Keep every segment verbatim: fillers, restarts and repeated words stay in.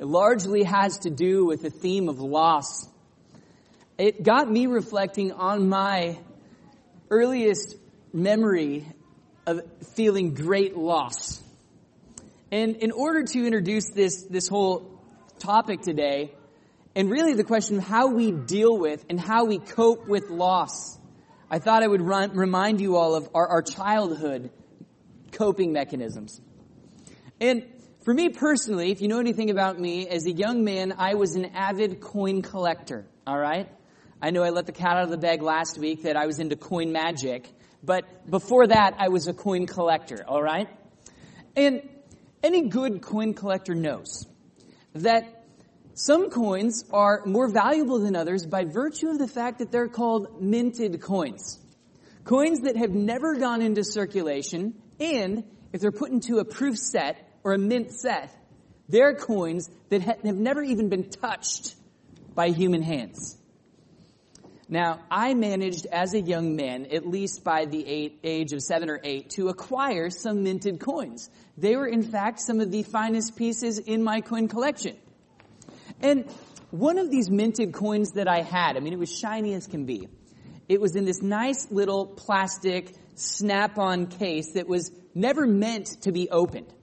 It largely has to do with the theme of loss. It got me reflecting on my earliest memory of feeling great loss. And in order to introduce this, this whole topic today, and really the question of how we deal with and how we cope with loss, I thought I would run, remind you all of our, our childhood coping mechanisms. And for me personally, if you know anything about me, as a young man, I was an avid coin collector, all right? I know I let the cat out of the bag last week that I was into coin magic, but before that, I was a coin collector, all right? And any good coin collector knows that some coins are more valuable than others by virtue of the fact that they're called minted coins. Coins that have never gone into circulation, and if they're put into a proof set or a mint set, they're coins that ha- have never even been touched by human hands. Now, I managed as a young man, at least by the eight, age of seven or eight, to acquire some minted coins. They were, in fact, some of the finest pieces in my coin collection. And one of these minted coins that I had, I mean, it was shiny as can be. It was in this nice little plastic snap-on case that was never meant to be opened.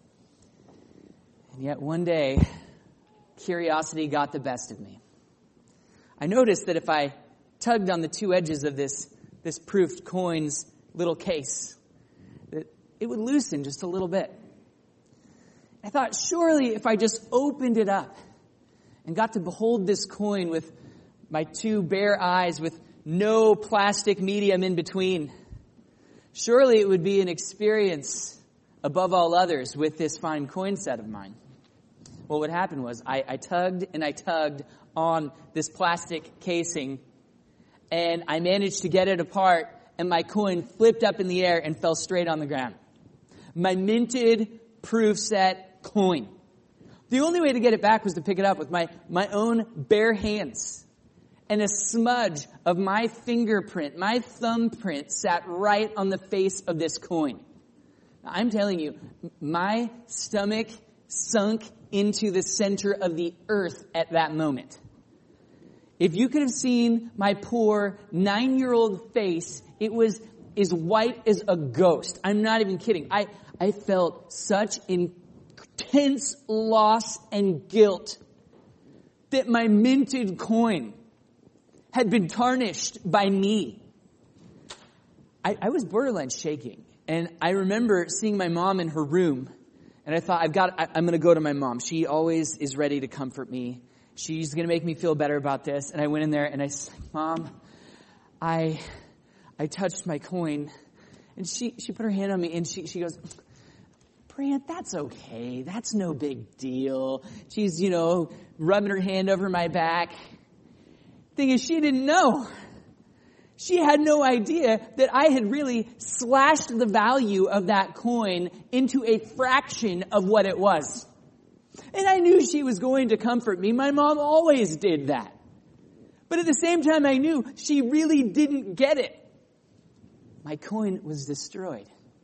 And yet one day, curiosity got the best of me. I noticed that if I tugged on the two edges of this, this proofed coin's little case, that it would loosen just a little bit. I thought, surely if I just opened it up and got to behold this coin with my two bare eyes with no plastic medium in between, surely it would be an experience above all others with this fine coin set of mine. Well, what happened was I, I tugged and I tugged on this plastic casing, and I managed to get it apart, and my coin flipped up in the air and fell straight on the ground. My minted proof set coin. The only way to get it back was to pick it up with my, my own bare hands. And a smudge of my fingerprint, my thumbprint, sat right on the face of this coin. Now, I'm telling you, my stomach sunk into the center of the earth at that moment. If you could have seen my poor nine-year-old face, it was as white as a ghost. I'm not even kidding. I, I felt such intense loss and guilt that my minted coin had been tarnished by me. I, I was borderline shaking. And I remember seeing my mom in her room, and I thought, I've got, I, I'm going to go to my mom. She always is ready to comfort me. She's going to make me feel better about this. And I went in there and I said, Mom, I, I touched my coin. And she, she put her hand on me and she, she goes, Brant, that's okay. That's no big deal. She's, you know, rubbing her hand over my back. Thing is, she didn't know. She had no idea that I had really slashed the value of that coin into a fraction of what it was. And I knew she was going to comfort me. My mom always did that. But at the same time, I knew she really didn't get it. My coin was destroyed.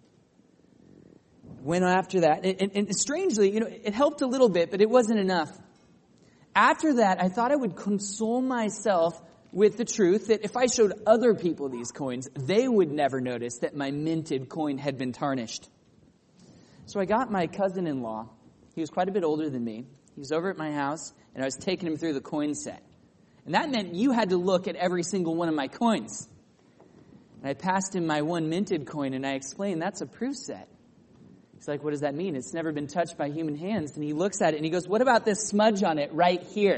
Went after that. And, and, and strangely, you know, it helped a little bit, but it wasn't enough. After that, I thought I would console myself with the truth that if I showed other people these coins, they would never notice that my minted coin had been tarnished. So I got my cousin-in-law. He was quite a bit older than me. He was over at my house, and I was taking him through the coin set. And that meant you had to look at every single one of my coins. And I passed him my one minted coin, and I explained, that's a proof set. He's like, what does that mean? It's never been touched by human hands. And he looks at it, and he goes, what about this smudge on it right here?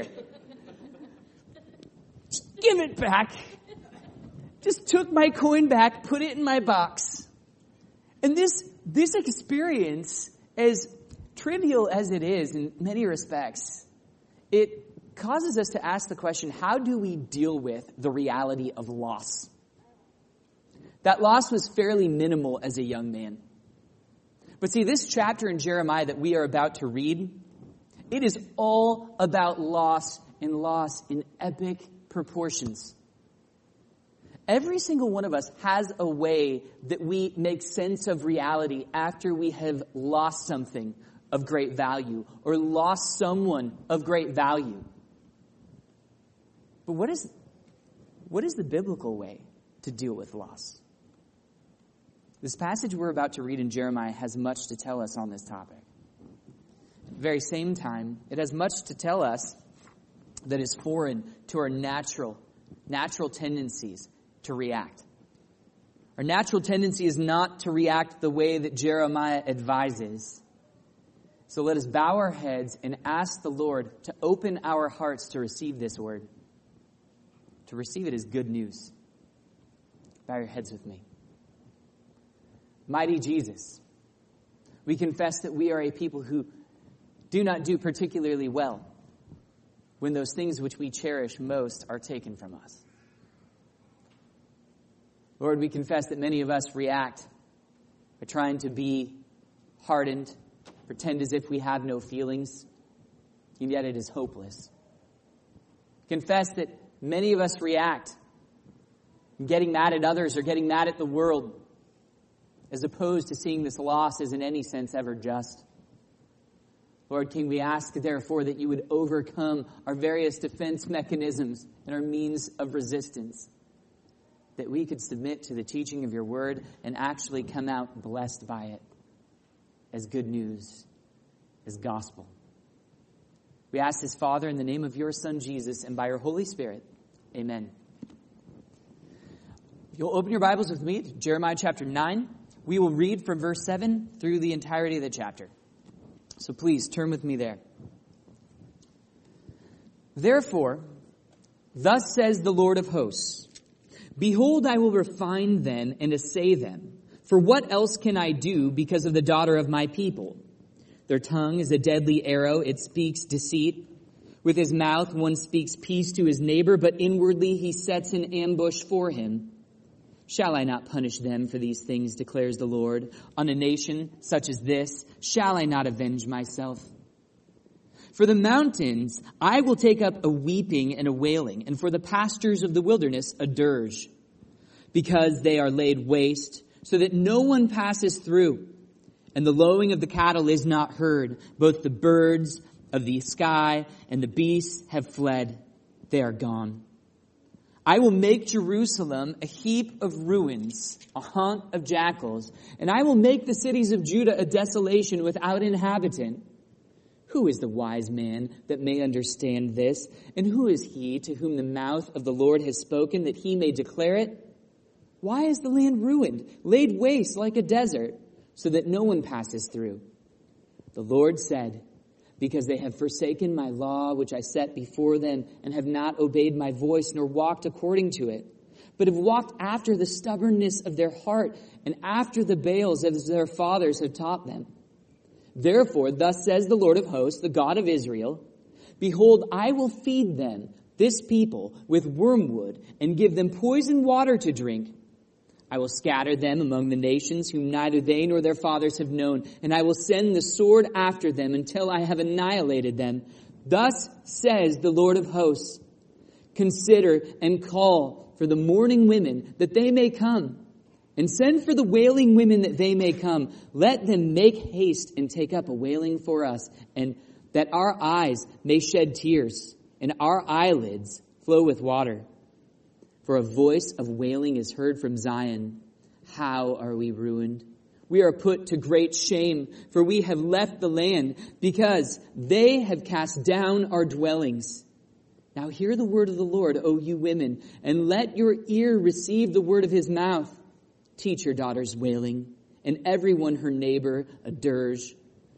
Just give it back. Just took my coin back, put it in my box. And this, this experience, as trivial as it is in many respects, it causes us to ask the question, how do we deal with the reality of loss? That loss was fairly minimal as a young man. But see, this chapter in Jeremiah that we are about to read, it is all about loss, and loss in epic proportions. Every single one of us has a way that we make sense of reality after we have lost something of great value or lost someone of great value. But what is, what is the biblical way to deal with loss? This passage we're about to read in Jeremiah has much to tell us on this topic. At the very same time, it has much to tell us that is foreign to our natural, natural tendencies to react. Our natural tendency is not to react the way that Jeremiah advises. So let us bow our heads and ask the Lord to open our hearts to receive this word, to receive it as good news. Bow your heads with me. Mighty Jesus, we confess that we are a people who do not do particularly well when those things which we cherish most are taken from us. Lord, we confess that many of us react by trying to be hardened, pretend as if we have no feelings, and yet it is hopeless. Confess that many of us react getting mad at others or getting mad at the world, as opposed to seeing this loss as in any sense ever just. Lord, King, we ask, therefore, that you would overcome our various defense mechanisms and our means of resistance, that we could submit to the teaching of your word and actually come out blessed by it as good news, as gospel. We ask this, Father, in the name of your Son, Jesus, and by your Holy Spirit. Amen. If you'll open your Bibles with me to Jeremiah chapter nine, we will read from verse seven through the entirety of the chapter. So please turn with me there. Therefore, thus says the Lord of hosts, behold, I will refine them and assay them. For what else can I do because of the daughter of my people? Their tongue is a deadly arrow. It speaks deceit. With his mouth one speaks peace to his neighbor, but inwardly he sets an ambush for him. Shall I not punish them for these things, declares the Lord? On a nation such as this, shall I not avenge myself? For the mountains, I will take up a weeping and a wailing, and for the pastures of the wilderness, a dirge, because they are laid waste, so that no one passes through, and the lowing of the cattle is not heard. Both the birds of the sky and the beasts have fled. They are gone. I will make Jerusalem a heap of ruins, a haunt of jackals, and I will make the cities of Judah a desolation without inhabitant. Who is the wise man that may understand this? And who is he to whom the mouth of the Lord has spoken that he may declare it? Why is the land ruined, laid waste like a desert, so that no one passes through? The Lord said, because they have forsaken my law, which I set before them, and have not obeyed my voice, nor walked according to it, but have walked after the stubbornness of their heart, and after the Baals as their fathers have taught them. Therefore, thus says the Lord of hosts, the God of Israel, behold, I will feed them, this people, with wormwood, and give them poisoned water to drink. I will scatter them among the nations whom neither they nor their fathers have known, and I will send the sword after them until I have annihilated them. Thus says the Lord of hosts, consider and call for the mourning women that they may come, and send for the wailing women that they may come. Let them make haste and take up a wailing for us, and that our eyes may shed tears, and our eyelids flow with water. For a voice of wailing is heard from Zion. How are we ruined? We are put to great shame, for we have left the land, because they have cast down our dwellings. Now hear the word of the Lord, O you women, and let your ear receive the word of his mouth. Teach your daughters wailing, and everyone her neighbor a dirge.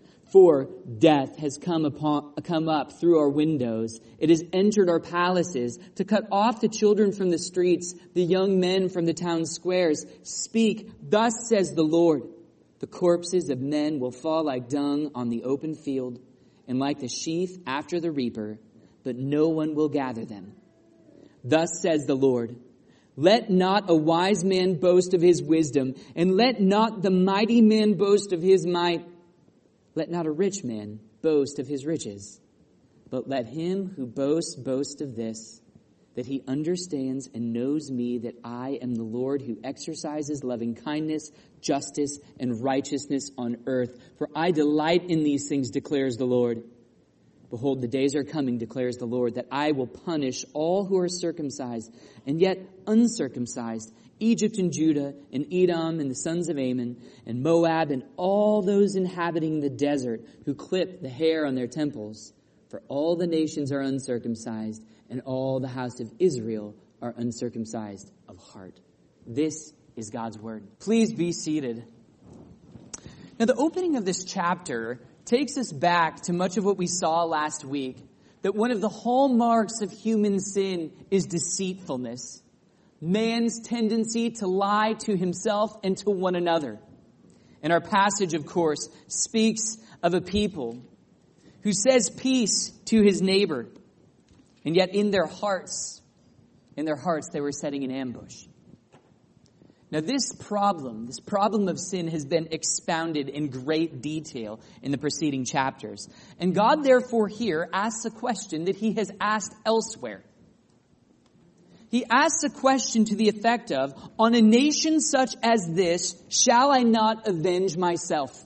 For death has come upon, come up through our windows. It has entered our palaces to cut off the children from the streets, the young men from the town squares. Speak, thus says the Lord. The corpses of men will fall like dung on the open field, and like the sheaf after the reaper, but no one will gather them. Thus says the Lord. Let not a wise man boast of his wisdom, and let not the mighty man boast of his might. Let not a rich man boast of his riches, but let him who boasts boast of this, that he understands and knows me, that I am the Lord who exercises loving kindness, justice, and righteousness on earth. For I delight in these things, declares the Lord. Behold, the days are coming, declares the Lord, that I will punish all who are circumcised and yet uncircumcised, Egypt and Judah and Edom and the sons of Ammon and Moab and all those inhabiting the desert who clip the hair on their temples. For all the nations are uncircumcised, and all the house of Israel are uncircumcised of heart. This is God's word. Please be seated. Now, the opening of this chapter takes us back to much of what we saw last week, that one of the hallmarks of human sin is deceitfulness, man's tendency to lie to himself and to one another. And our passage, of course, speaks of a people who says peace to his neighbor, and yet in their hearts, in their hearts, they were setting an ambush. Now this problem, this problem of sin has been expounded in great detail in the preceding chapters. And God therefore here asks a question that he has asked elsewhere. He asks a question to the effect of, on a nation such as this, shall I not avenge myself?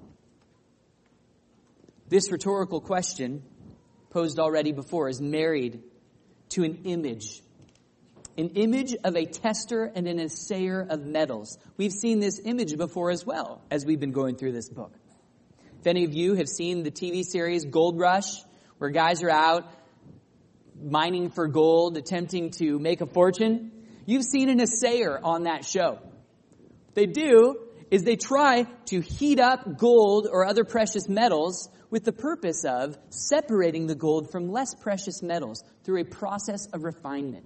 This rhetorical question, posed already before, is married to an image. An image of a tester and an assayer of metals. We've seen this image before as well, as we've been going through this book. If any of you have seen the T V series Gold Rush, where guys are out mining for gold, attempting to make a fortune, you've seen an assayer on that show. What they do is they try to heat up gold or other precious metals with the purpose of separating the gold from less precious metals through a process of refinement.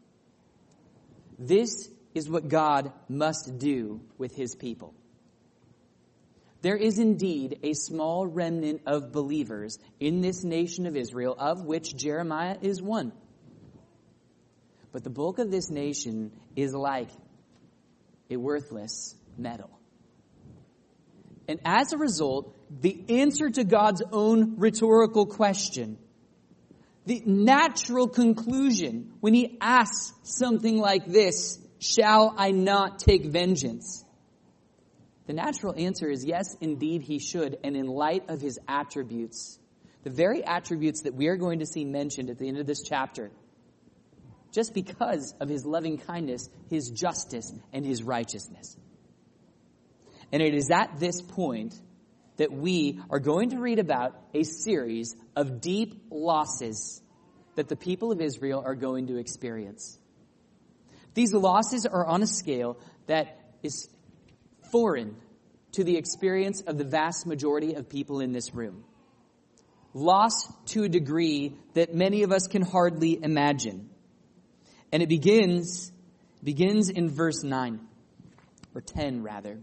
This is what God must do with his people. There is indeed a small remnant of believers in this nation of Israel, of which Jeremiah is one. But the bulk of this nation is like a worthless metal. And as a result, the answer to God's own rhetorical question, the natural conclusion when he asks something like this, shall I not take vengeance? The natural answer is yes, indeed he should. And in light of his attributes, the very attributes that we are going to see mentioned at the end of this chapter, just because of his loving kindness, his justice, and his righteousness. And it is at this point that we are going to read about a series of deep losses that the people of Israel are going to experience. These losses are on a scale that is foreign to the experience of the vast majority of people in this room. Loss to a degree that many of us can hardly imagine. And it begins, begins in verse nine, or ten rather.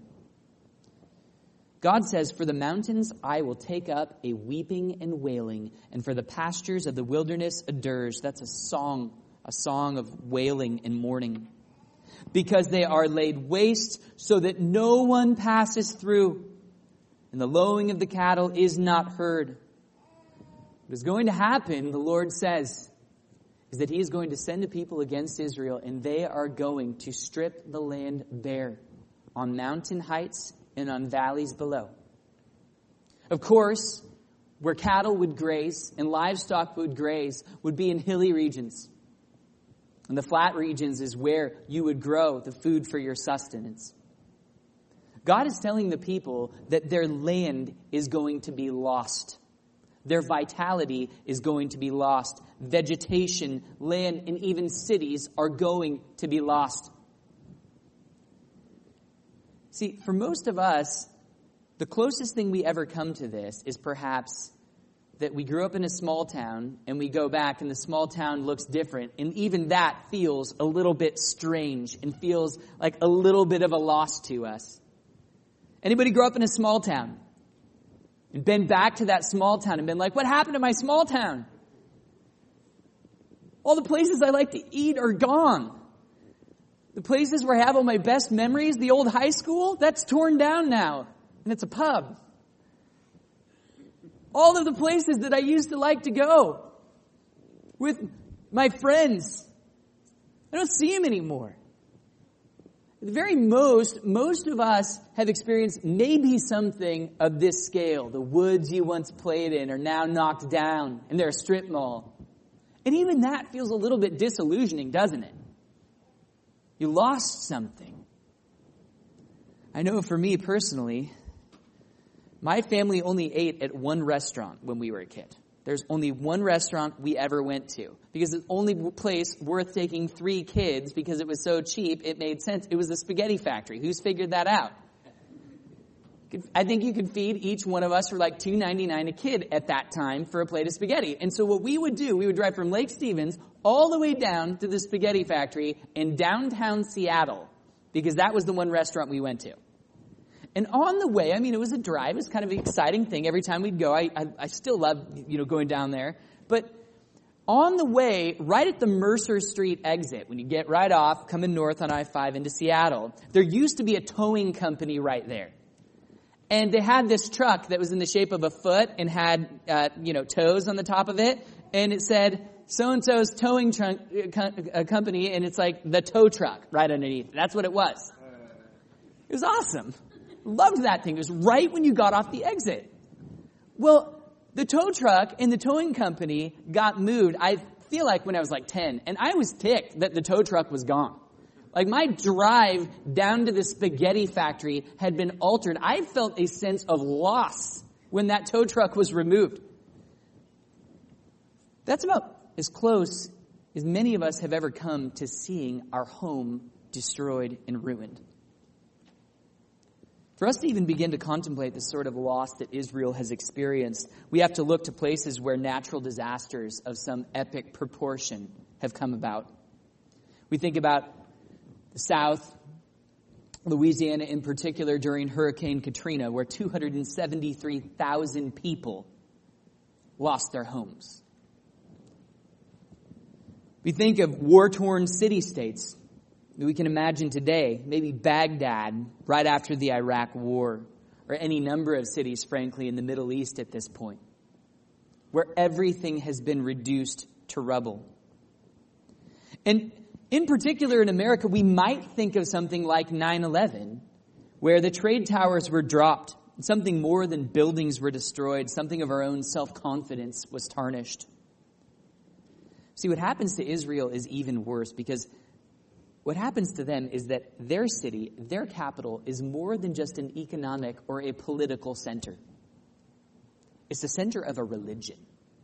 God says, for the mountains I will take up a weeping and wailing, and for the pastures of the wilderness a dirge. That's a song, a song of wailing and mourning. Because they are laid waste so that no one passes through, and the lowing of the cattle is not heard. What is going to happen, the Lord says, is that he is going to send a people against Israel, and they are going to strip the land bare on mountain heights and on valleys below. Of course, where cattle would graze and livestock would graze would be in hilly regions. And the flat regions is where you would grow the food for your sustenance. God is telling the people that their land is going to be lost. Their vitality is going to be lost. Vegetation, land, and even cities are going to be lost. See, for most of us, the closest thing we ever come to this is perhaps that we grew up in a small town and we go back and the small town looks different. And even that feels a little bit strange and feels like a little bit of a loss to us. Anybody grow up in a small town and been back to that small town and been like, what happened to my small town? All the places I like to eat are gone. The places where I have all my best memories, the old high school, that's torn down now. And it's a pub. All of the places that I used to like to go with my friends I don't see him anymore. At the very most, most of us have experienced maybe something of this scale. The woods you once played in are now knocked down, and they're a strip mall. And even that feels a little bit disillusioning, doesn't it? You lost something. I know for me personally, my family only ate at one restaurant when we were a kid. There's only one restaurant we ever went to because it's the only place worth taking three kids because it was so cheap, it made sense. It was the Spaghetti Factory. Who's figured that out? I think you could feed each one of us for like two ninety-nine a kid at that time for a plate of spaghetti. And so what we would do, we would drive from Lake Stevens all the way down to the Spaghetti Factory in downtown Seattle because that was the one restaurant we went to. And on the way, I mean, it was a drive. It was kind of an exciting thing. Every time we'd go, I, I, I still love, you know, going down there. But on the way, right at the Mercer Street exit, when you get right off, coming north on I five into Seattle, there used to be a towing company right there. And they had this truck that was in the shape of a foot and had, uh, you know, toes on the top of it. And it said, so-and-so's towing trunk, uh, co- company, and it's like the tow truck right underneath. That's what it was. It was awesome. Loved that thing. It was right when you got off the exit. Well, the tow truck and the towing company got moved, I feel like when I was like ten. And I was ticked that the tow truck was gone. Like my drive down to the Spaghetti Factory had been altered. I felt a sense of loss when that tow truck was removed. That's about as close as many of us have ever come to seeing our home destroyed and ruined. For us to even begin to contemplate the sort of loss that Israel has experienced, we have to look to places where natural disasters of some epic proportion have come about. We think about the South, Louisiana in particular, during Hurricane Katrina, where two hundred seventy-three thousand people lost their homes. We think of war-torn city-states that we can imagine today, maybe Baghdad right after the Iraq War, or any number of cities, frankly, in the Middle East at this point, where everything has been reduced to rubble. And in particular in America, we might think of something like nine eleven, where the trade towers were dropped, something more than buildings were destroyed, something of our own self-confidence was tarnished. See, what happens to Israel is even worse, because what happens to them is that their city, their capital, is more than just an economic or a political center. It's the center of a religion.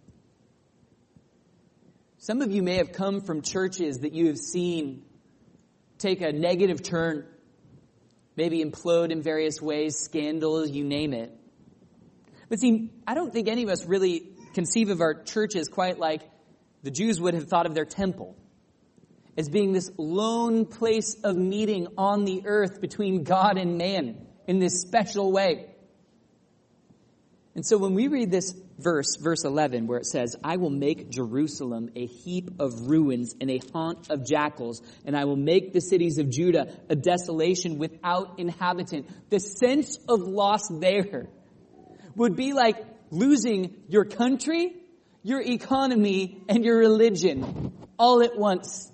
Some of you may have come from churches that you have seen take a negative turn, maybe implode in various ways, scandals, you name it. But see, I don't think any of us really conceive of our churches quite like the Jews would have thought of their temple, as being this lone place of meeting on the earth between God and man in this special way. And so when we read this verse, verse eleven, where it says, I will make Jerusalem a heap of ruins and a haunt of jackals, and I will make the cities of Judah a desolation without inhabitant. The sense of loss there would be like losing your country, your economy, and your religion all at once.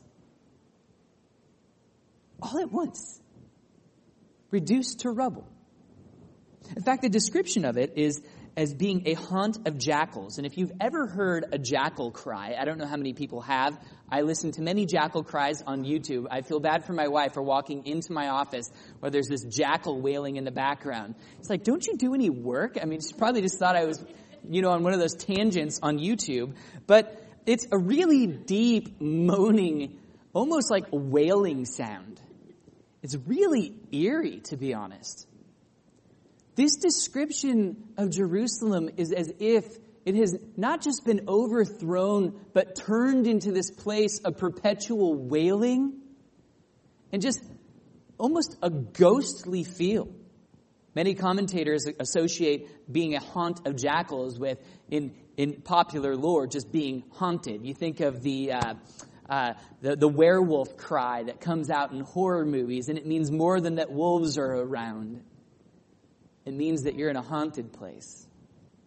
All at once. Reduced to rubble. In fact, the description of it is as being a haunt of jackals. And if you've ever heard a jackal cry, I don't know how many people have. I listen to many jackal cries on YouTube. I feel bad for my wife for walking into my office where there's this jackal wailing in the background. It's like, don't you do any work? I mean, she probably just thought I was, you know, on one of those tangents on YouTube. But it's a really deep, moaning, almost like a wailing sound. It's really eerie, to be honest. This description of Jerusalem is as if it has not just been overthrown, but turned into this place of perpetual wailing and just almost a ghostly feel. Many commentators associate being a haunt of jackals with, in, in popular lore, just being haunted. You think of the... Uh, Uh, the, the werewolf cry that comes out in horror movies, and it means more than that wolves are around. It means that you're in a haunted place.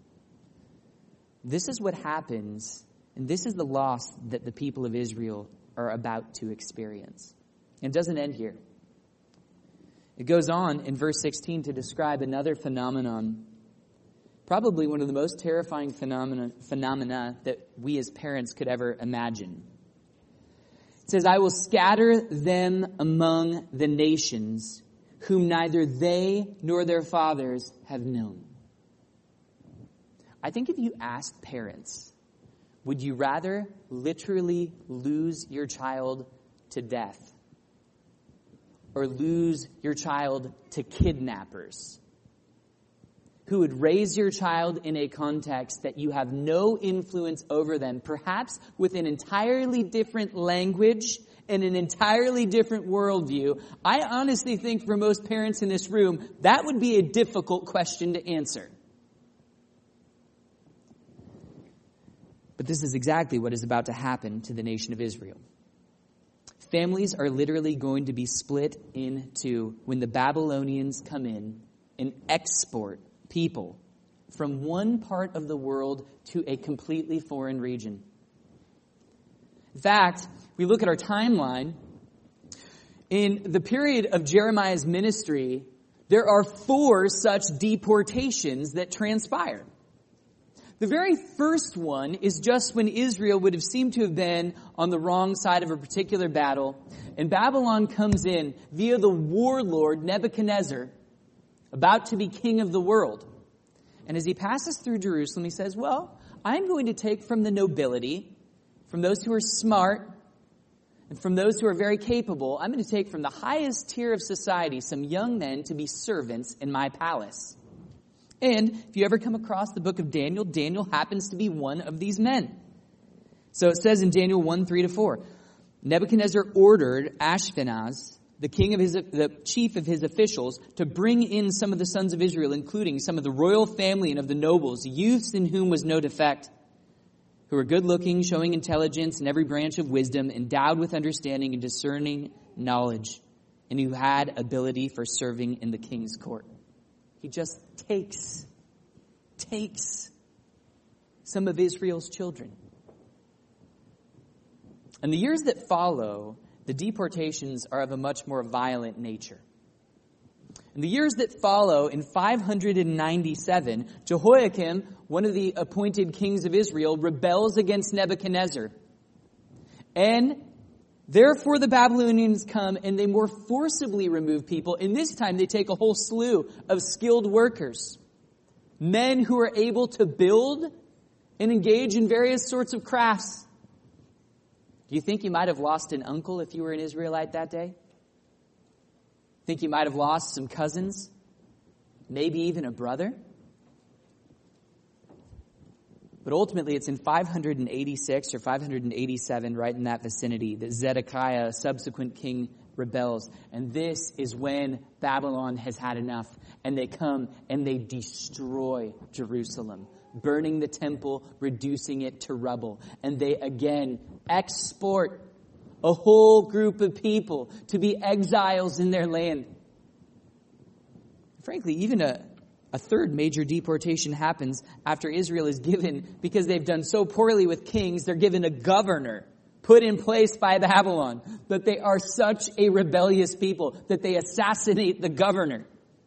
This is what happens, and this is the loss that the people of Israel are about to experience. And it doesn't end here. It goes on in verse sixteen to describe another phenomenon, probably one of the most terrifying phenomena, phenomena that we as parents could ever imagine. It says, I will scatter them among the nations, whom neither they nor their fathers have known. I think if you asked parents, would you rather literally lose your child to death or lose your child to kidnappers who would raise your child in a context that you have no influence over them, perhaps with an entirely different language and an entirely different worldview? I honestly think for most parents in this room, that would be a difficult question to answer. But this is exactly what is about to happen to the nation of Israel. Families are literally going to be split into when the Babylonians come in and export people from one part of the world to a completely foreign region. In fact, we look at our timeline. In the period of Jeremiah's ministry, there are four such deportations that transpire. The very first one is just when Israel would have seemed to have been on the wrong side of a particular battle, and Babylon comes in via the warlord Nebuchadnezzar, about to be king of the world. And as he passes through Jerusalem, he says, well, I'm going to take from the nobility, from those who are smart, and from those who are very capable, I'm going to take from the highest tier of society some young men to be servants in my palace. And if you ever come across the book of Daniel, Daniel happens to be one of these men. So it says in Daniel one, three to four, Nebuchadnezzar ordered Ashpenaz, the king of his, the chief of his officials, to bring in some of the sons of Israel, including some of the royal family and of the nobles, youths in whom was no defect, who were good looking, showing intelligence in every branch of wisdom, endowed with understanding and discerning knowledge, and who had ability for serving in the king's court. He just takes, takes some of Israel's children. In the years that follow, the deportations are of a much more violent nature. In the years that follow, in five hundred ninety-seven, Jehoiakim, one of the appointed kings of Israel, rebels against Nebuchadnezzar. And therefore the Babylonians come and they more forcibly remove people. And this time they take a whole slew of skilled workers. Men who are able to build and engage in various sorts of crafts. Do you think you might have lost an uncle if you were an Israelite that day? Think you might have lost some cousins? Maybe even a brother? But ultimately, it's in five hundred eighty-six or five hundred eighty-seven, right in that vicinity, that Zedekiah, a subsequent king, rebels. And this is when Babylon has had enough. And they come and they destroy Jerusalem, burning the temple, reducing it to rubble. And they again export a whole group of people to be exiles in their land. Frankly, even a A third major deportation happens after Israel is given, because they've done so poorly with kings, they're given a governor put in place by Babylon. But they are such a rebellious people that they assassinate the governor.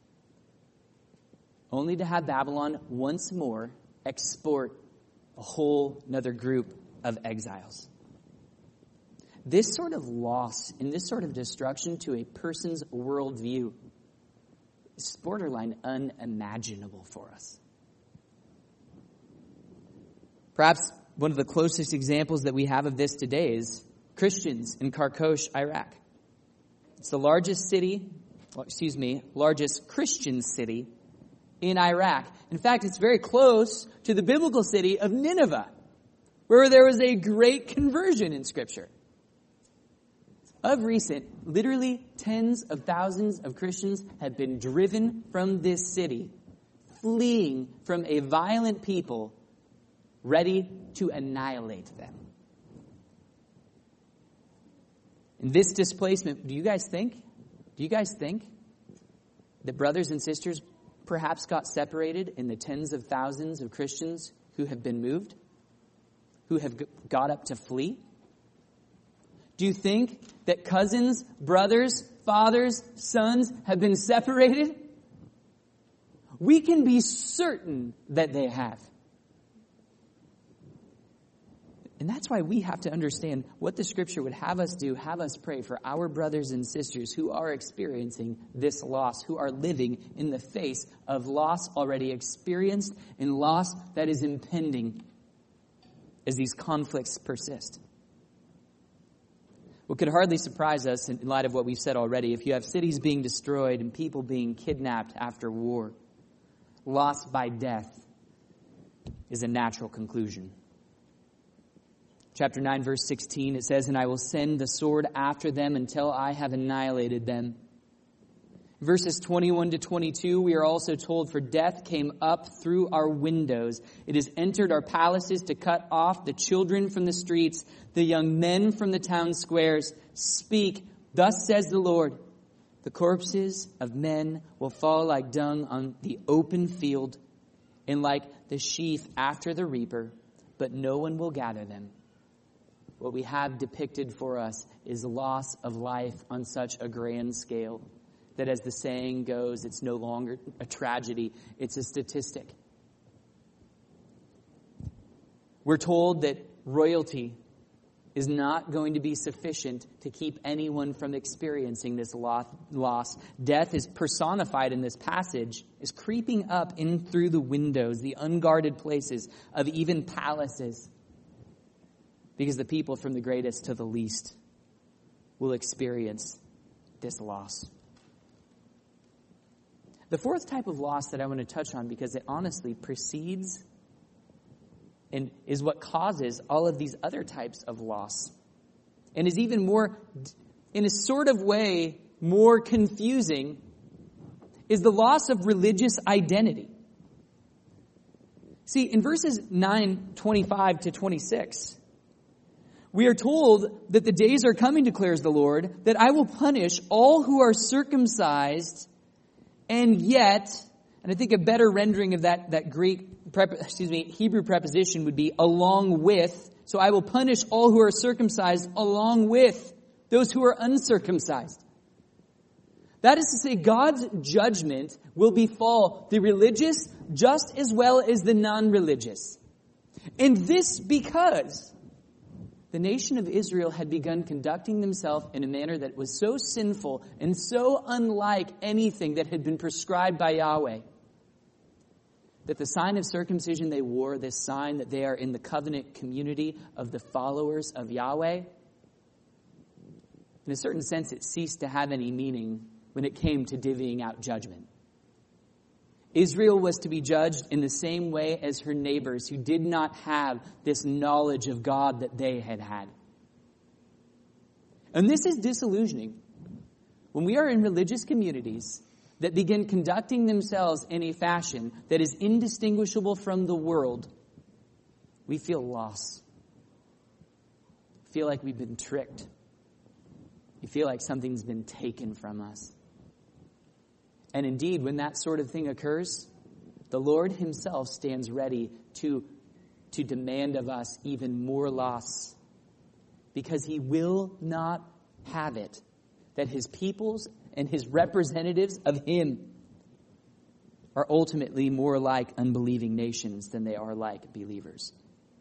Only to have Babylon once more export a whole another group of exiles. This sort of loss and this sort of destruction to a person's worldview is borderline unimaginable for us. Perhaps one of the closest examples that we have of this today is Christians in Kharkhosh, Iraq. It's the largest city, well, excuse me, largest Christian city in Iraq. In fact, it's very close to the biblical city of Nineveh, where there was a great conversion in Scripture. Of recent, literally tens of thousands of Christians have been driven from this city, fleeing from a violent people ready to annihilate them. In this displacement, do you guys think, do you guys think that brothers and sisters perhaps got separated in the tens of thousands of Christians who have been moved, who have got up to flee? Do you think that cousins, brothers, fathers, sons have been separated? We can be certain that they have. And that's why we have to understand what the Scripture would have us do, have us pray for our brothers and sisters who are experiencing this loss, who are living in the face of loss already experienced and loss that is impending as these conflicts persist. What could hardly surprise us in light of what we've said already, if you have cities being destroyed and people being kidnapped after war, loss by death is a natural conclusion. Chapter nine, verse sixteen, it says, "And I will send the sword after them until I have annihilated them." Verses twenty-one to twenty-two, we are also told, "For death came up through our windows. It has entered our palaces to cut off the children from the streets, the young men from the town squares. Speak, thus says the Lord, the corpses of men will fall like dung on the open field and like the sheaf after the reaper, but no one will gather them." What we have depicted for us is loss of life on such a grand scale that, as the saying goes, it's no longer a tragedy, it's a statistic. We're told that royalty is not going to be sufficient to keep anyone from experiencing this loss. Death is personified in this passage as creeping up in through the windows, the unguarded places of even palaces. Because the people from the greatest to the least will experience this loss. The fourth type of loss that I want to touch on, because it honestly precedes and is what causes all of these other types of loss, and is even more, in a sort of way, more confusing, is the loss of religious identity. See, in verses nine, twenty-five to twenty-six, we are told that the days are coming, declares the Lord, that I will punish all who are circumcised, and yet, and I think a better rendering of that, that Greek, prep, excuse me, Hebrew preposition would be along with. So I will punish all who are circumcised along with those who are uncircumcised. That is to say, God's judgment will befall the religious just as well as the non-religious. And this because the nation of Israel had begun conducting themselves in a manner that was so sinful and so unlike anything that had been prescribed by Yahweh, that the sign of circumcision they wore, this sign that they are in the covenant community of the followers of Yahweh, in a certain sense it ceased to have any meaning when it came to divvying out judgment. Israel was to be judged in the same way as her neighbors who did not have this knowledge of God that they had had. And this is disillusioning. When we are in religious communities that begin conducting themselves in a fashion that is indistinguishable from the world, we feel lost. We feel like we've been tricked. We feel like something's been taken from us. And indeed, when that sort of thing occurs, the Lord himself stands ready to, to demand of us even more loss, because he will not have it that his peoples and his representatives of him are ultimately more like unbelieving nations than they are like believers.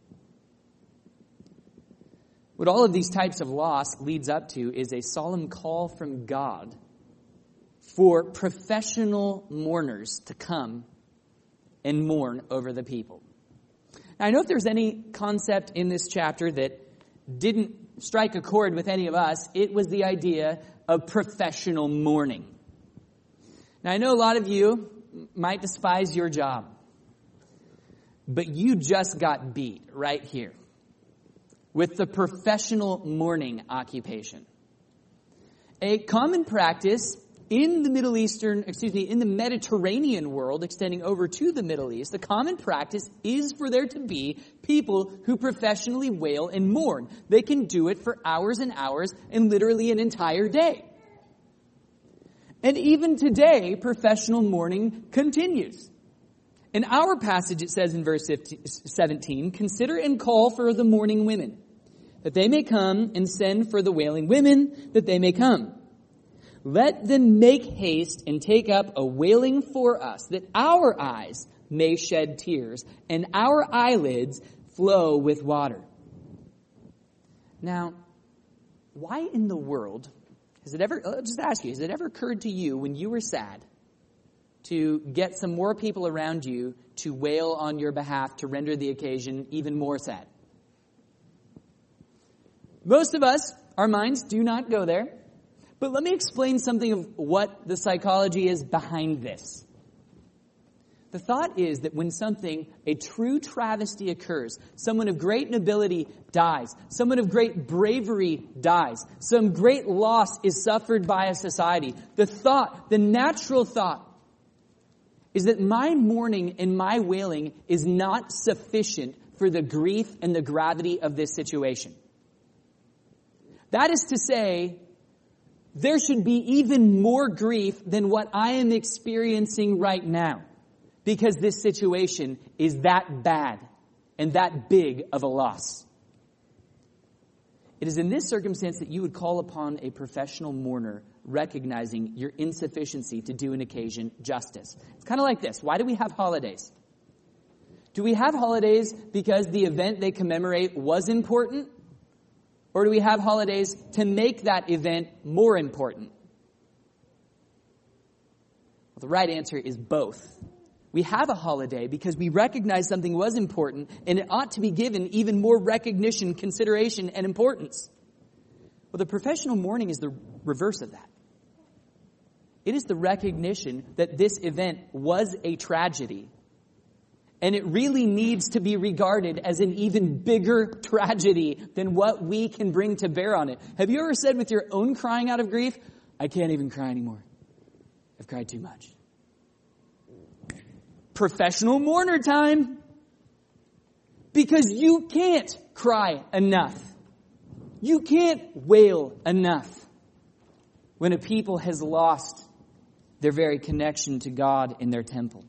What all of these types of loss leads up to is a solemn call from God for professional mourners to come and mourn over the people. Now, I know if there's any concept in this chapter that didn't strike a chord with any of us, it was the idea of professional mourning. Now, I know a lot of you might despise your job, but you just got beat right here with the professional mourning occupation. A common practice in the Middle Eastern, excuse me, in the Mediterranean world, extending over to the Middle East, the common practice is for there to be people who professionally wail and mourn. They can do it for hours and hours and literally an entire day. And even today, professional mourning continues. In our passage, it says in verse seventeen, "Consider and call for the mourning women. that they may come, and send for the wailing women, that they may come. Let them make haste and take up a wailing for us, that our eyes may shed tears, and our eyelids flow with water. Now, why in the world, has it ever, I'll just ask you, has it ever occurred to you when you were sad to get some more people around you to wail on your behalf to render the occasion even more sad? Most of us, our minds do not go there. But let me explain something of what the psychology is behind this. The thought is that when something, a true travesty occurs, someone of great nobility dies, someone of great bravery dies, some great loss is suffered by a society, the thought, the natural thought, is that my mourning and my wailing is not sufficient for the grief and the gravity of this situation. That is to say, there should be even more grief than what I am experiencing right now, because this situation is that bad and that big of a loss. It is in this circumstance that you would call upon a professional mourner, recognizing your insufficiency to do an occasion justice. It's kind of like this. Why do we have holidays? Do we have holidays because the event they commemorate was important? Or do we have holidays to make that event more important? Well, the right answer is both. We have a holiday because we recognize something was important, and it ought to be given even more recognition, consideration, and importance. Well, the professional mourning is the reverse of that. It is the recognition that this event was a tragedy, and it really needs to be regarded as an even bigger tragedy than what we can bring to bear on it. Have you ever said with your own crying out of grief, I can't even cry anymore. I've cried too much. Professional mourner time. Because you can't cry enough. You can't wail enough when a people has lost their very connection to God in their temple.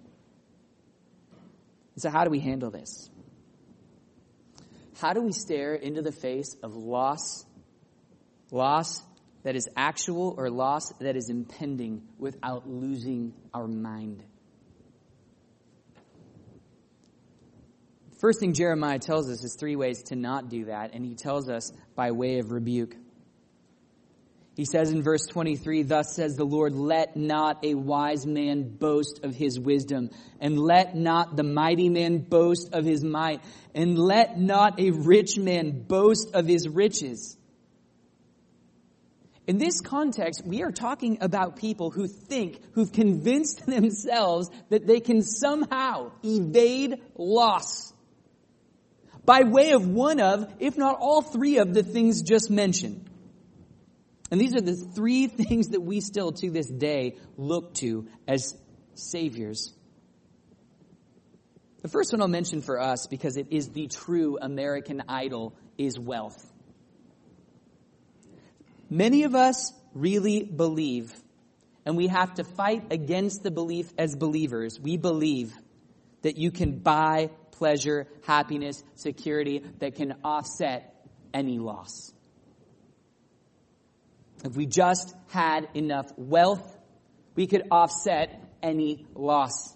So how do we handle this? How do we stare into the face of loss, loss that is actual or loss that is impending without losing our mind? First thing Jeremiah tells us is three ways to not do that, and he tells us by way of rebuke. He says in verse twenty-three, thus says the Lord, let not a wise man boast of his wisdom, and let not the mighty man boast of his might, and let not a rich man boast of his riches. In this context, we are talking about people who think, who've convinced themselves that they can somehow evade loss by way of one of, if not all three of the things just mentioned. And these are the three things that we still to this day look to as saviors. The first one I'll mention for us, because it is the true American idol, is wealth. Many of us really believe, and we have to fight against the belief as believers, we believe that you can buy pleasure, happiness, security that can offset any loss. If we just had enough wealth, we could offset any loss.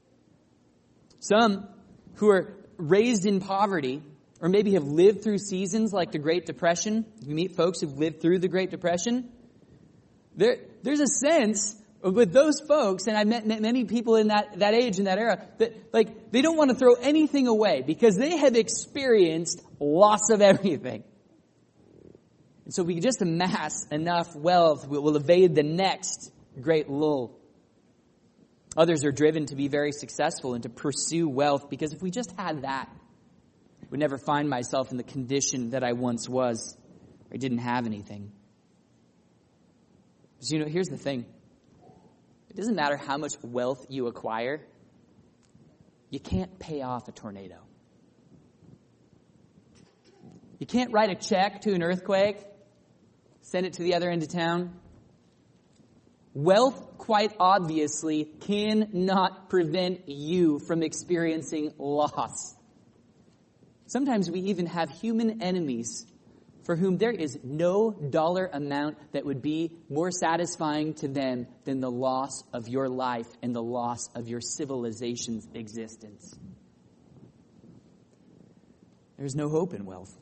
Some who are raised in poverty, or maybe have lived through seasons like the Great Depression, you meet folks who've lived through the Great Depression, there, there's a sense with those folks, and I've met many people in that, that age, in that era, that like they don't want to throw anything away because they have experienced loss of everything. And so if we can just amass enough wealth, we'll evade the next great lull. Others are driven to be very successful and to pursue wealth because if we just had that, I would never find myself in the condition that I once was. I didn't have anything. Because, you know, here's the thing. It doesn't matter how much wealth you acquire. You can't pay off a tornado. You can't write a check to an earthquake, send it to the other end of town. Wealth, quite obviously, cannot prevent you from experiencing loss. Sometimes we even have human enemies for whom there is no dollar amount that would be more satisfying to them than the loss of your life and the loss of your civilization's existence. There's no hope in wealth.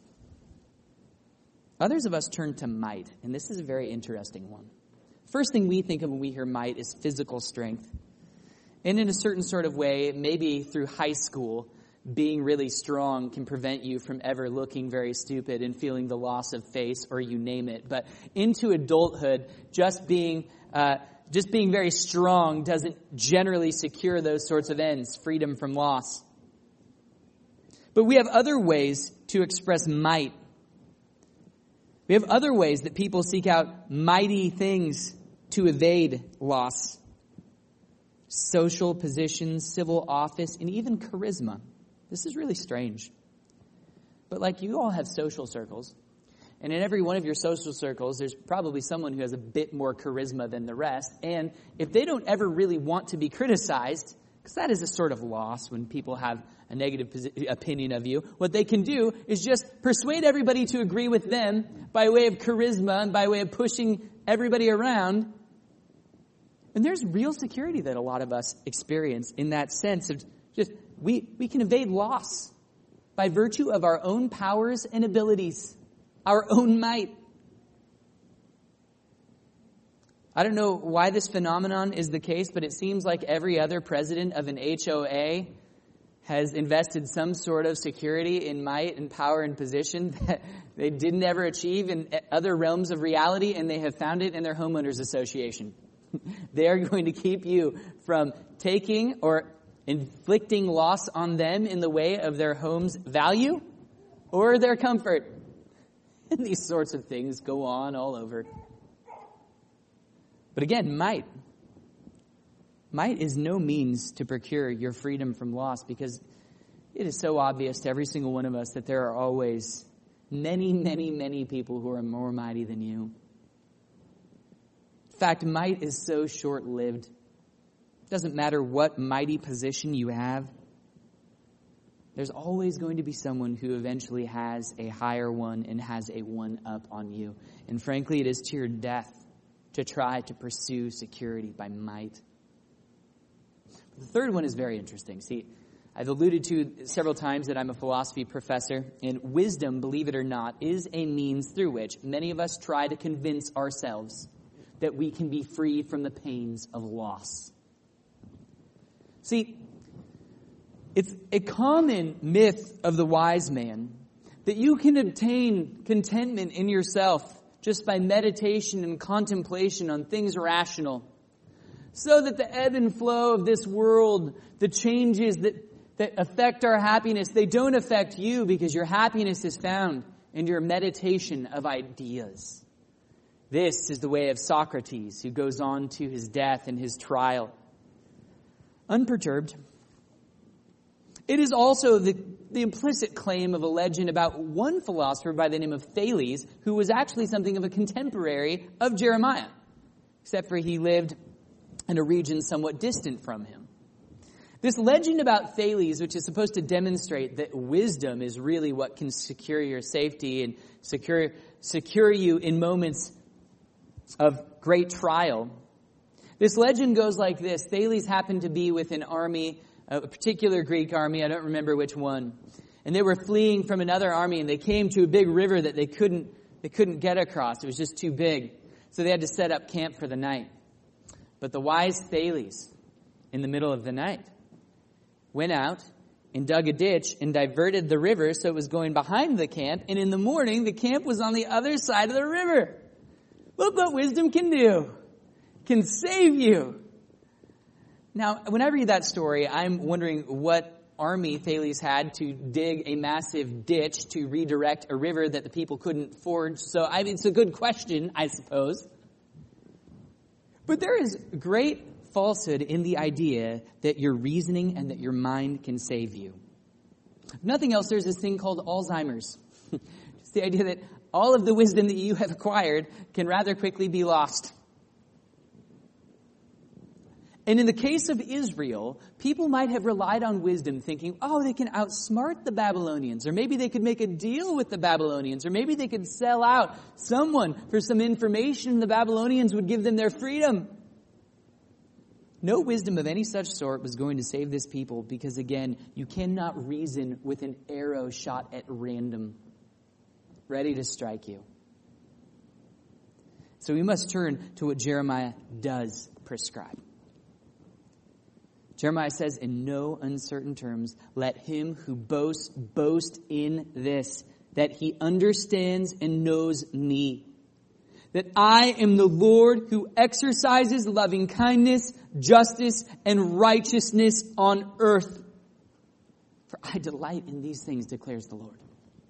Others of us turn to might, and this is a very interesting one. First thing we think of when we hear might is physical strength. And in a certain sort of way, maybe through high school, being really strong can prevent you from ever looking very stupid and feeling the loss of face, or you name it. But into adulthood, just being uh, just being very strong doesn't generally secure those sorts of ends, freedom from loss. But we have other ways to express might. We have other ways that people seek out mighty things to evade loss. Social position, civil office, and even charisma. This is really strange. But like, you all have social circles. And in every one of your social circles, there's probably someone who has a bit more charisma than the rest. And if they don't ever really want to be criticized, because that is a sort of loss when people have a negative posi- opinion of you, what they can do is just persuade everybody to agree with them by way of charisma and by way of pushing everybody around. And there's real security that a lot of us experience in that sense of just, we, we can evade loss by virtue of our own powers and abilities, our own might. I don't know why this phenomenon is the case, but it seems like every other president of an H O A has invested some sort of security in might and power and position that they didn't ever achieve in other realms of reality, and they have found it in their homeowners association. They are going to keep you from taking or inflicting loss on them in the way of their home's value or their comfort. And these sorts of things go on all over. But again, might. Might is no means to procure your freedom from loss, because it is so obvious to every single one of us that there are always many, many, many people who are more mighty than you. In fact, might is so short-lived. It doesn't matter what mighty position you have. There's always going to be someone who eventually has a higher one and has a one-up on you. And frankly, it is to your death to try to pursue security by might. The third one is very interesting. See, I've alluded to several times that I'm a philosophy professor, and wisdom, believe it or not, is a means through which many of us try to convince ourselves that we can be free from the pains of loss. See, it's a common myth of the wise man that you can obtain contentment in yourself just by meditation and contemplation on things rational, so that the ebb and flow of this world, the changes that, that affect our happiness, they don't affect you, because your happiness is found in your meditation of ideas. This is the way of Socrates, who goes on to his death and his trial unperturbed. It is also the, the implicit claim of a legend about one philosopher by the name of Thales, who was actually something of a contemporary of Jeremiah, except for he lived in a region somewhat distant from him. This legend about Thales, which is supposed to demonstrate that wisdom is really what can secure your safety and secure, secure you in moments of great trial. This legend goes like this. Thales happened to be with an army, a particular Greek army, I don't remember which one. And they were fleeing from another army, and they came to a big river that they couldn't, they couldn't get across. It was just too big. So they had to set up camp for the night. But the wise Thales, in the middle of the night, went out and dug a ditch and diverted the river so it was going behind the camp. And in the morning, the camp was on the other side of the river. Look what wisdom can do. Can save you. Now, when I read that story, I'm wondering what army Thales had to dig a massive ditch to redirect a river that the people couldn't ford. So I mean, it's a good question, I suppose. But there is great falsehood in the idea that your reasoning and that your mind can save you. If nothing else, there's this thing called Alzheimer's. It's the idea that all of the wisdom that you have acquired can rather quickly be lost. And in the case of Israel, people might have relied on wisdom thinking, oh, they can outsmart the Babylonians, or maybe they could make a deal with the Babylonians, or maybe they could sell out someone for some information and the Babylonians would give them their freedom. No wisdom of any such sort was going to save this people because, again, you cannot reason with an arrow shot at random, ready to strike you. So we must turn to what Jeremiah does prescribe. Jeremiah says, in no uncertain terms, let him who boasts boast in this, that he understands and knows me, that I am the Lord who exercises loving kindness, justice, and righteousness on earth. For I delight in these things, declares the Lord.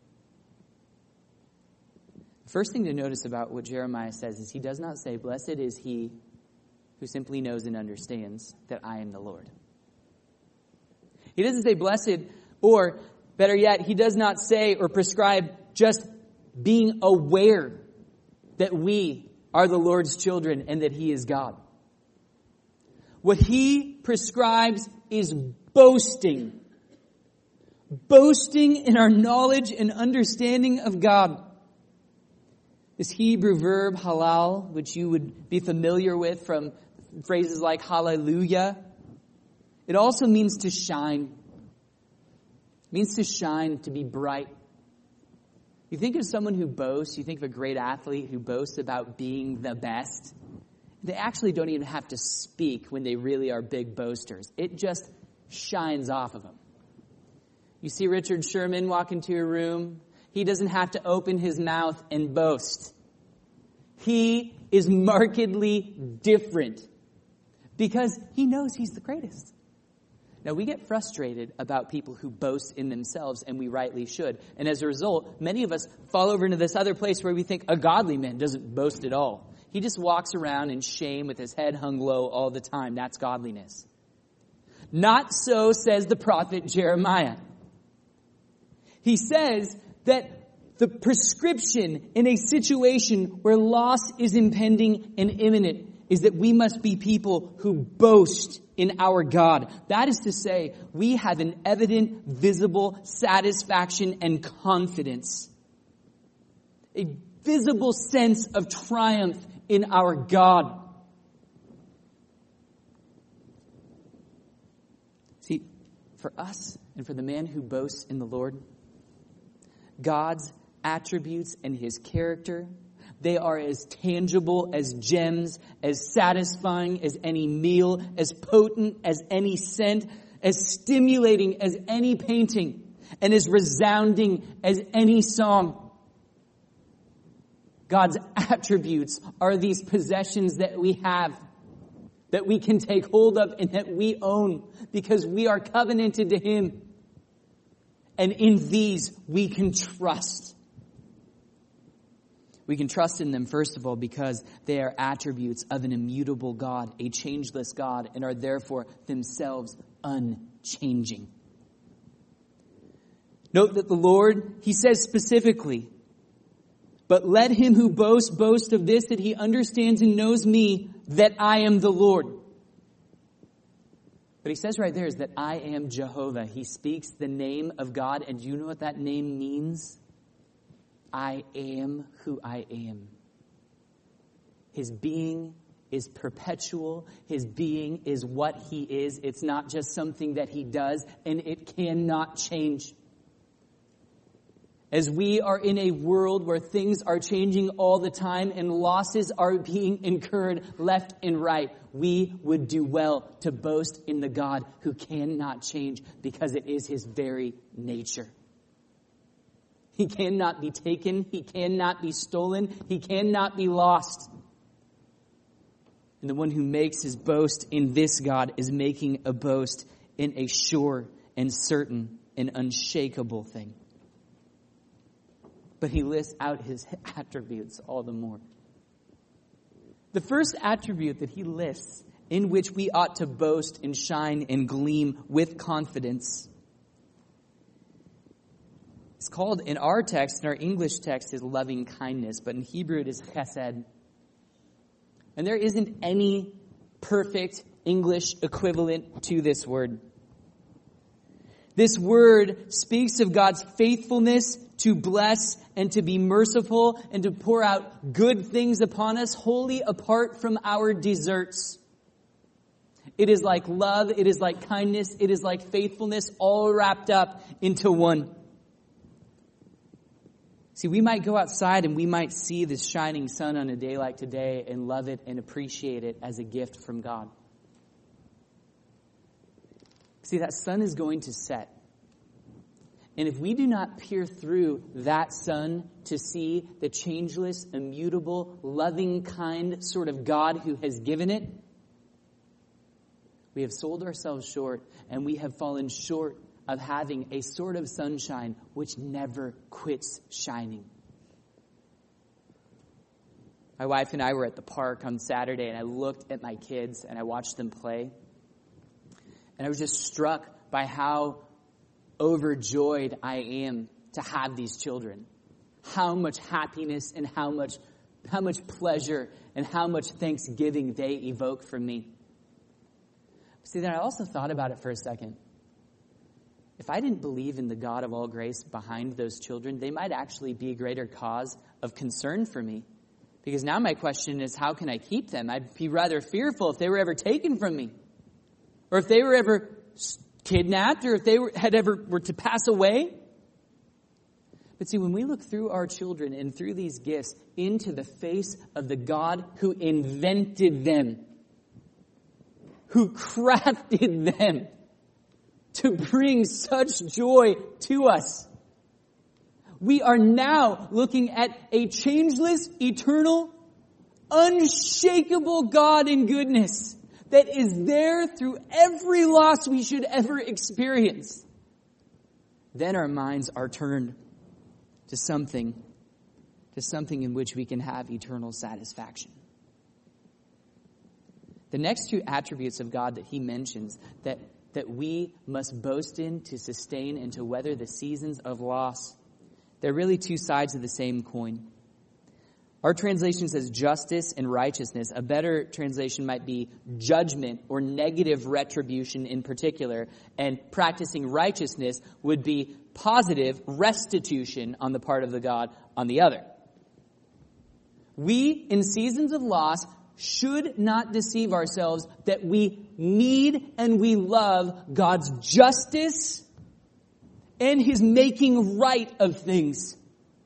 The first thing to notice about what Jeremiah says is he does not say, blessed is he who simply knows and understands that I am the Lord. He doesn't say blessed, or better yet, he does not say or prescribe just being aware that we are the Lord's children and that he is God. What he prescribes is boasting. Boasting in our knowledge and understanding of God. This Hebrew verb halal, which you would be familiar with from phrases like hallelujah, it also means to shine. It means to shine, to be bright. You think of someone who boasts, you think of a great athlete who boasts about being the best. They actually don't even have to speak when they really are big boasters. It just shines off of them. You see Richard Sherman walk into a room. He doesn't have to open his mouth and boast. He is markedly different because he knows he's the greatest. Now, we get frustrated about people who boast in themselves, and we rightly should. And as a result, many of us fall over into this other place where we think a godly man doesn't boast at all. He just walks around in shame with his head hung low all the time. That's godliness. Not so says the prophet Jeremiah. He says that the prescription in a situation where loss is impending and imminent is that we must be people who boast in our God. That is to say, we have an evident, visible satisfaction and confidence. A visible sense of triumph in our God. See, for us and for the man who boasts in the Lord, God's attributes and his character, they are as tangible as gems, as satisfying as any meal, as potent as any scent, as stimulating as any painting, and as resounding as any song. God's attributes are these possessions that we have, that we can take hold of and that we own because we are covenanted to him. And in these we can trust. We can trust in them, first of all, because they are attributes of an immutable God, a changeless God, and are therefore themselves unchanging. Note that the Lord, he says specifically, but let him who boasts boast of this, that he understands and knows me, that I am the Lord. But he says right there is that I am Jehovah. He speaks the name of God, and do you know what that name means? I am who I am. His being is perpetual. His being is what he is. It's not just something that he does, and it cannot change. As we are in a world where things are changing all the time and losses are being incurred left and right, we would do well to boast in the God who cannot change because it is his very nature. He cannot be taken. He cannot be stolen. He cannot be lost. And the one who makes his boast in this God is making a boast in a sure and certain and unshakable thing. But he lists out his attributes all the more. The first attribute that he lists in which we ought to boast and shine and gleam with confidence, it's called in our text, in our English text, is loving kindness, but in Hebrew it is chesed. And there isn't any perfect, English equivalent to this word. This word speaks of God's faithfulness to bless and to be merciful and to pour out good things upon us, wholly apart from our deserts. It is like love, it is like kindness, it is like faithfulness, all wrapped up into one. See, we might go outside and we might see this shining sun on a day like today and love it and appreciate it as a gift from God. See, that sun is going to set. And if we do not peer through that sun to see the changeless, immutable, loving, kind sort of God who has given it, we have sold ourselves short, and we have fallen short of having a sort of sunshine which never quits shining. My wife and I were at the park on Saturday, and I looked at my kids, and I watched them play. And I was just struck by how overjoyed I am to have these children. How much happiness and how much, how much pleasure and how much thanksgiving they evoke from me. See, then I also thought about it for a second. If I didn't believe in the God of all grace behind those children, they might actually be a greater cause of concern for me. Because now my question is, how can I keep them? I'd be rather fearful if they were ever taken from me. Or if they were ever kidnapped, or if they were, had ever were to pass away. But see, when we look through our children and through these gifts into the face of the God who invented them, who crafted them to bring such joy to us, we are now looking at a changeless, eternal, unshakable God in goodness that is there through every loss we should ever experience. Then our minds are turned to something, to something in which we can have eternal satisfaction. The next two attributes of God that he mentions that, that we must boast in to sustain and to weather the seasons of loss, they're really two sides of the same coin. Our translation says justice and righteousness. A better translation might be judgment or negative retribution in particular. And practicing righteousness would be positive restitution on the part of the God on the other. We, in seasons of loss, should not deceive ourselves that we need and we love God's justice and his making right of things.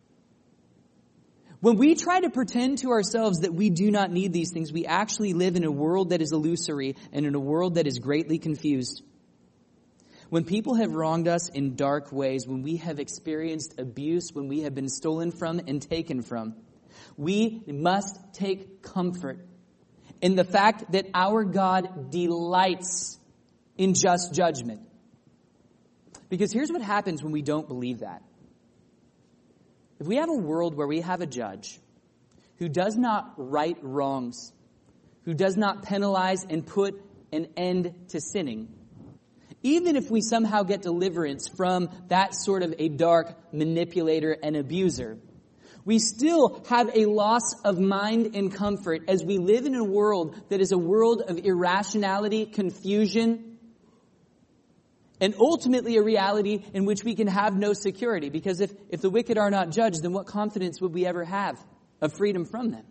When we try to pretend to ourselves that we do not need these things, we actually live in a world that is illusory and in a world that is greatly confused. When people have wronged us in dark ways, when we have experienced abuse, when we have been stolen from and taken from, we must take comfort in the fact that our God delights in just judgment. Because here's what happens when we don't believe that. If we have a world where we have a judge who does not right wrongs, who does not penalize and put an end to sinning, even if we somehow get deliverance from that sort of a dark manipulator and abuser, we still have a loss of mind and comfort as we live in a world that is a world of irrationality, confusion, and ultimately a reality in which we can have no security. Because if, if the wicked are not judged, then what confidence would we ever have of freedom from them?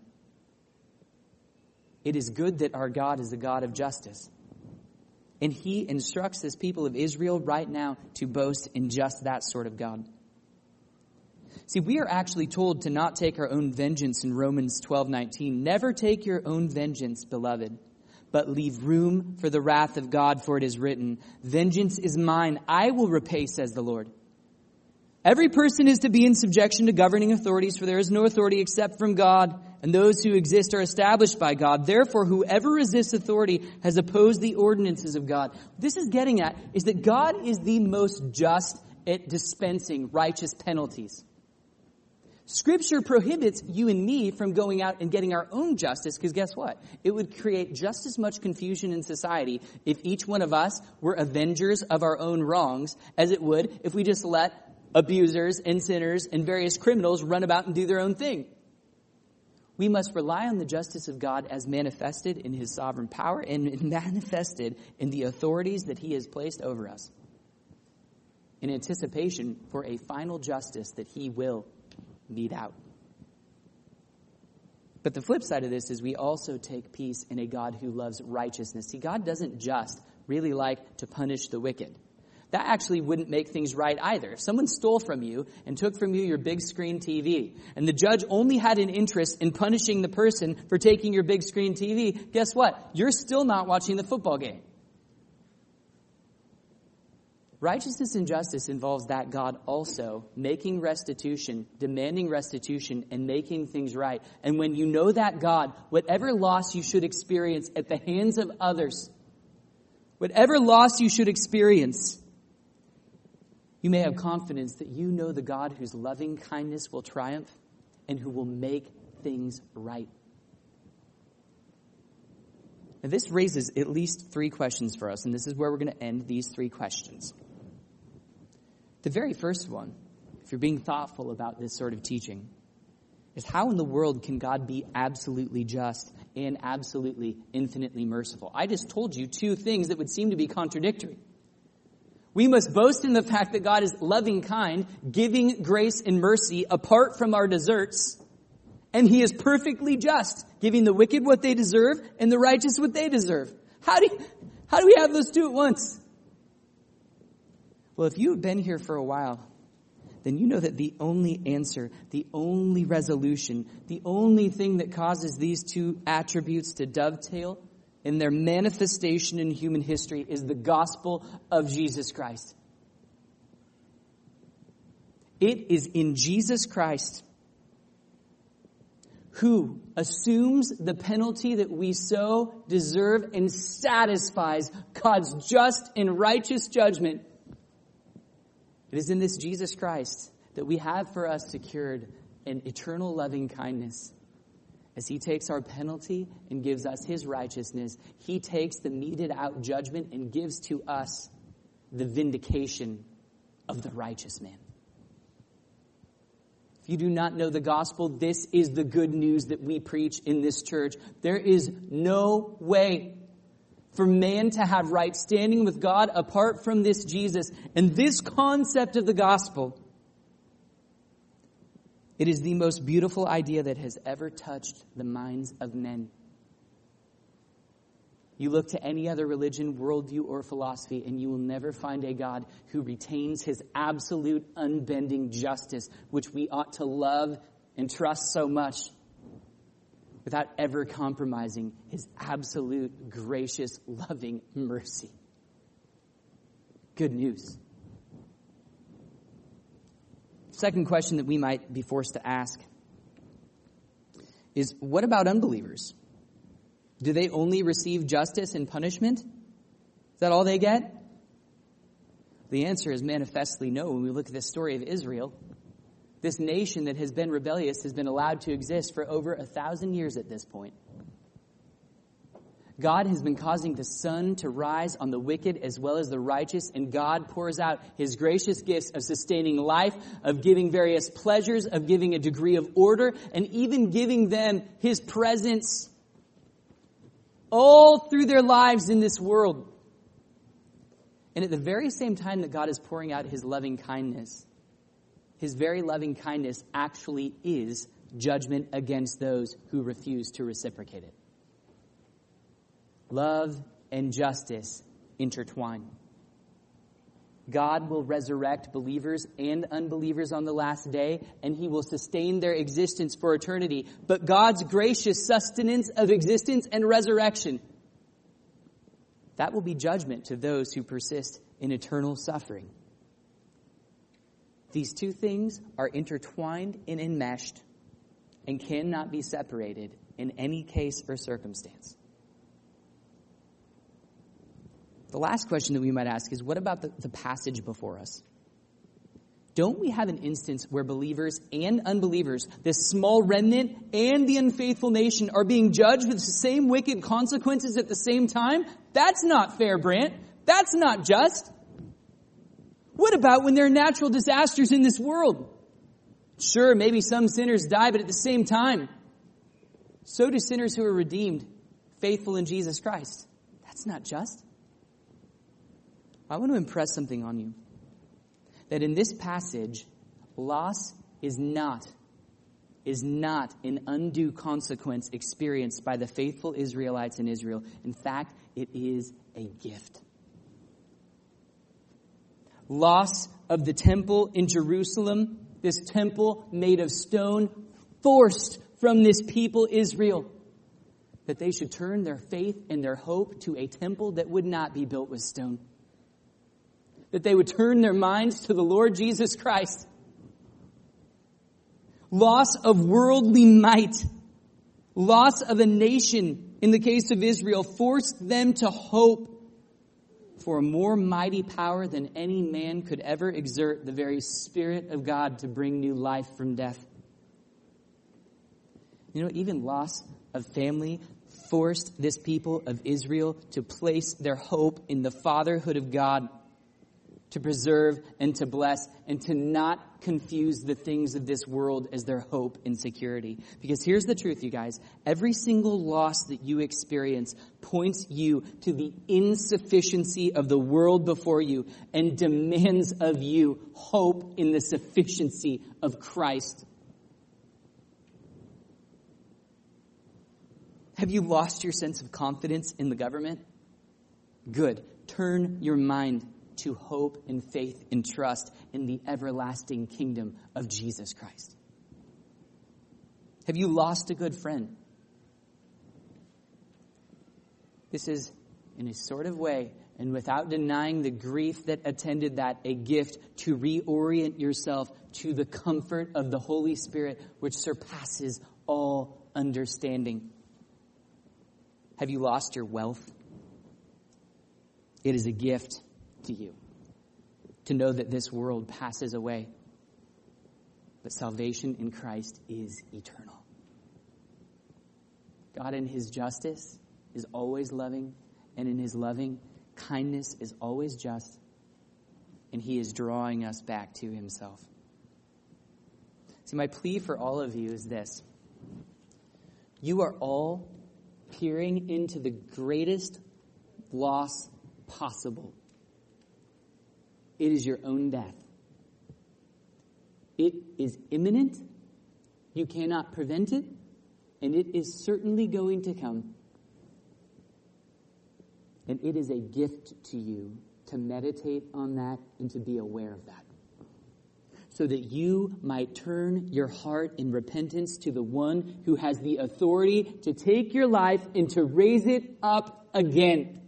It is good that our God is a God of justice. And he instructs his people of Israel right now to boast in just that sort of God. See, we are actually told to not take our own vengeance in Romans twelve nineteen. Never take your own vengeance, beloved, but leave room for the wrath of God, for it is written, vengeance is mine, I will repay, says the Lord. Every person is to be in subjection to governing authorities, for there is no authority except from God, and those who exist are established by God. Therefore, whoever resists authority has opposed the ordinances of God. What this is getting at is that God is the most just at dispensing righteous penalties. Scripture prohibits you and me from going out and getting our own justice, because guess what? It would create just as much confusion in society if each one of us were avengers of our own wrongs as it would if we just let abusers and sinners and various criminals run about and do their own thing. We must rely on the justice of God as manifested in his sovereign power and manifested in the authorities that he has placed over us, in anticipation for a final justice that he will mete out. But the flip side of this is we also take peace in a God who loves righteousness. See, God doesn't just really like to punish the wicked. That actually wouldn't make things right either. If someone stole from you and took from you your big screen T V, and the judge only had an interest in punishing the person for taking your big screen T V, guess what? You're still not watching the football game. Righteousness and justice involves that God also making restitution, demanding restitution, and making things right. And when you know that God, whatever loss you should experience at the hands of others, whatever loss you should experience, you may have confidence that you know the God whose loving kindness will triumph and who will make things right. Now, this raises at least three questions for us, and this is where we're going to end these three questions. The very first one, if you're being thoughtful about this sort of teaching, is how in the world can God be absolutely just and absolutely infinitely merciful? I just told you two things that would seem to be contradictory. We must boast in the fact that God is loving kind, giving grace and mercy apart from our deserts, and he is perfectly just, giving the wicked what they deserve and the righteous what they deserve. How do you, how do we have those two at once? Well, if you have been here for a while, then you know that the only answer, the only resolution, the only thing that causes these two attributes to dovetail in their manifestation in human history is the gospel of Jesus Christ. It is in Jesus Christ, who assumes the penalty that we so deserve and satisfies God's just and righteous judgment. It is in this Jesus Christ that we have for us secured an eternal loving kindness. As he takes our penalty and gives us his righteousness, he takes the meted out judgment and gives to us the vindication of the righteous man. If you do not know the gospel, this is the good news that we preach in this church. There is no way for man to have right standing with God apart from this Jesus. And this concept of the gospel, it is the most beautiful idea that has ever touched the minds of men. You look to any other religion, worldview, or philosophy, and you will never find a God who retains his absolute unbending justice, which we ought to love and trust so much, without ever compromising his absolute, gracious, loving mercy. Good news. Second question that we might be forced to ask is, what about unbelievers? Do they only receive justice and punishment? Is that all they get? The answer is manifestly no when we look at the story of Israel. This nation that has been rebellious has been allowed to exist for over a thousand years at this point. God has been causing the sun to rise on the wicked as well as the righteous, and God pours out his gracious gifts of sustaining life, of giving various pleasures, of giving a degree of order, and even giving them his presence all through their lives in this world. And at the very same time that God is pouring out his loving kindness, his very loving kindness actually is judgment against those who refuse to reciprocate it. Love and justice intertwine. God will resurrect believers and unbelievers on the last day, and he will sustain their existence for eternity. But God's gracious sustenance of existence and resurrection, that will be judgment to those who persist in eternal suffering. These two things are intertwined and enmeshed and cannot be separated in any case or circumstance. The last question that we might ask is, what about the, the passage before us? Don't we have an instance where believers and unbelievers, this small remnant and the unfaithful nation, are being judged with the same wicked consequences at the same time? That's not fair, Brant. That's not just. What about when there are natural disasters in this world? Sure, maybe some sinners die, but at the same time, so do sinners who are redeemed, faithful in Jesus Christ. That's not just. I want to impress something on you. That in this passage, loss is not, is not an undue consequence experienced by the faithful Israelites in Israel. In fact, it is a gift. Loss of the temple in Jerusalem, this temple made of stone, forced from this people Israel, that they should turn their faith and their hope to a temple that would not be built with stone. That they would turn their minds to the Lord Jesus Christ. Loss of worldly might, loss of a nation, in the case of Israel, forced them to hope for a more mighty power than any man could ever exert, the very Spirit of God to bring new life from death. You know, even loss of family forced this people of Israel to place their hope in the fatherhood of God, to preserve and to bless, and to not confuse the things of this world as their hope and security. Because here's the truth, you guys. Every single loss that you experience points you to the insufficiency of the world before you and demands of you hope in the sufficiency of Christ. Have you lost your sense of confidence in the government? Good. Turn your mind to hope and faith and trust in the everlasting kingdom of Jesus Christ. Have you lost a good friend? This is, in a sort of way, and without denying the grief that attended that, a gift to reorient yourself to the comfort of the Holy Spirit, which surpasses all understanding. Have you lost your wealth? It is a gift to you to know that this world passes away, but salvation in Christ is eternal. God in his justice is always loving, and in his loving kindness is always just, and he is drawing us back to himself. See, my plea for all of you is this. You are all peering into the greatest loss possible. It is your own death. It is imminent. You cannot prevent it. And it is certainly going to come. And it is a gift to you to meditate on that and to be aware of that. So that you might turn your heart in repentance to the one who has the authority to take your life and to raise it up again.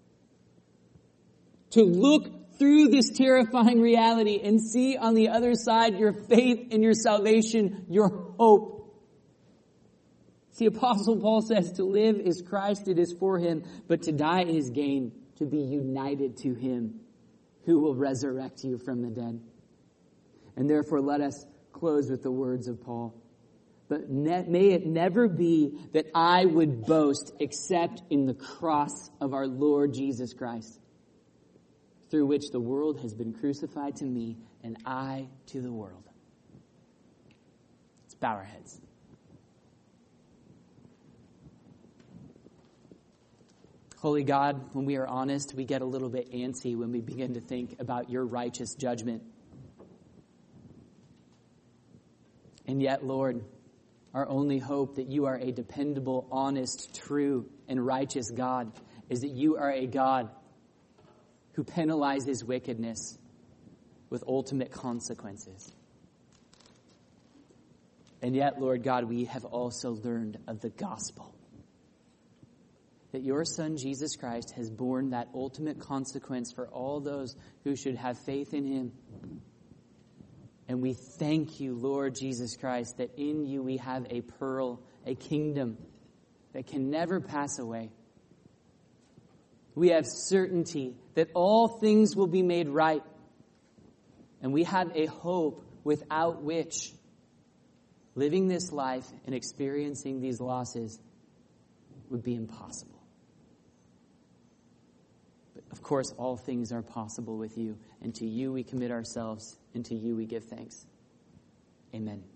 To look through this terrifying reality and see on the other side your faith and your salvation, your hope. See, Apostle Paul says to live is Christ, it is for him, but to die is gain, to be united to him who will resurrect you from the dead. And therefore let us close with the words of Paul. But ne- may it never be that I would boast except in the cross of our Lord Jesus Christ, through which the world has been crucified to me and I to the world. Let's bow our heads. Holy God, when we are honest, we get a little bit antsy when we begin to think about your righteous judgment. And yet, Lord, our only hope that you are a dependable, honest, true, and righteous God is that you are a God who penalizes wickedness with ultimate consequences. And yet, Lord God, we have also learned of the gospel. That your Son, Jesus Christ, has borne that ultimate consequence for all those who should have faith in him. And we thank you, Lord Jesus Christ, that in you we have a pearl, a kingdom that can never pass away. We have certainty that all things will be made right. And we have a hope without which living this life and experiencing these losses would be impossible. But of course, all things are possible with you. And to you we commit ourselves, and to you we give thanks. Amen.